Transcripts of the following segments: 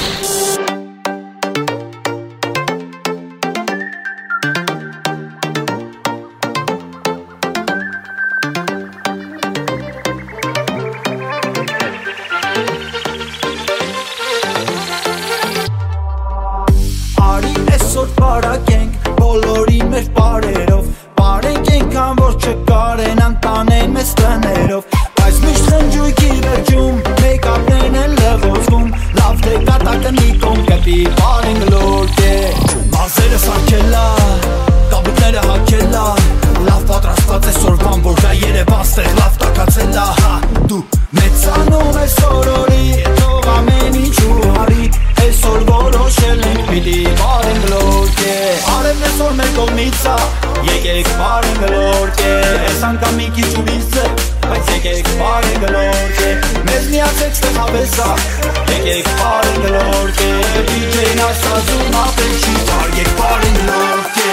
Պարակենք բոլորի մեր պարերով Պարենք ենքան որ չկարեն անտանեն մեզ տներով Բայց միշտ խնջույքի վերջում մեյքափներն են լղոզվում Լավ թե կատակը մի կողմ կպի պարենք լորկե Մարզերը սարքելա, կապուտները հակելա Լավ պատրաստած է սորվան որ գա Երևան ստեղ լավ տակացելա Դու մեծանում ես օրորի թող ամեն ինչ ու հարի Այսօր որոշել ենք պիտի պարենք լորկե Արևն այսօր մեր կողմիցա, եկեք պարենք լորկե Այս անգամ մի քիչ ուրիշ է, բայց եկեք պարենք լորկե Մեզ միացեք ստեղ հավեսա, եկեք պարենք լորկե DJ-ն ասածում ապել չի պար, եք պարենք լորկե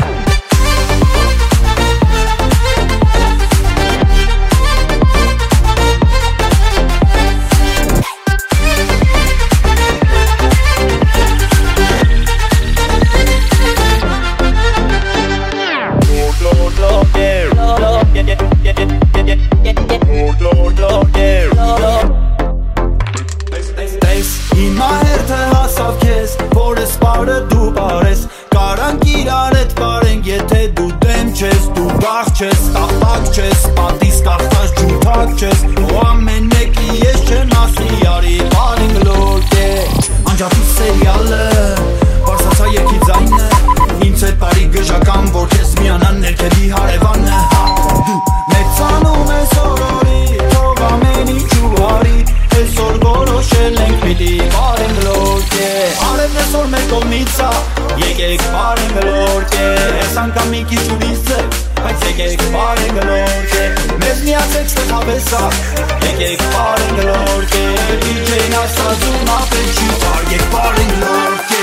Հիմա հերթը հասավ քեզ, որ ես պարը դու պարես Կարանք իրար հետ պարենք, եթե դու դեմ չես Դու բաղ չես, տաղտակ չես, պատիս կախտած ջութակ չես Ու ամեն մեկի ես չեմ ասի, արի պարենք լորկե Անջատի սերիալը, բարսացա երկի ձայնը Ինձ հետ պարի գժական, որ քեզ միանան ներքևի հարևանը Դու մեծանում ես օրորի, թող ամեն ինչ ու հարի Այսօր որոշել ենք պիտի պարենք լորկե Արևն այսօր մեր կողմիցա, եկեք պարենք լորկե Այս անգամ մի քիչ ուրիշ է, բայց եկեք պարենք լորկե Մեզ միացեք ստեղ հավեսա, եկեք պարենք լորկե DJ-ն ասածում ապել չի պար, եք պարենք լորկե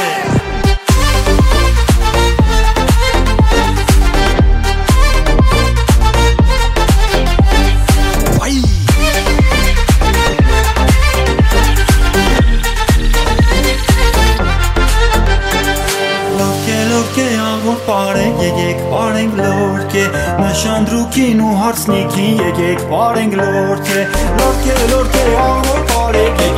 Պարենք, եկեք պարենք լորկե Նշանդրուքին ու հարցնիքին եկեք պարենք լորկե Լորկե, լորկե, ահոր պարենք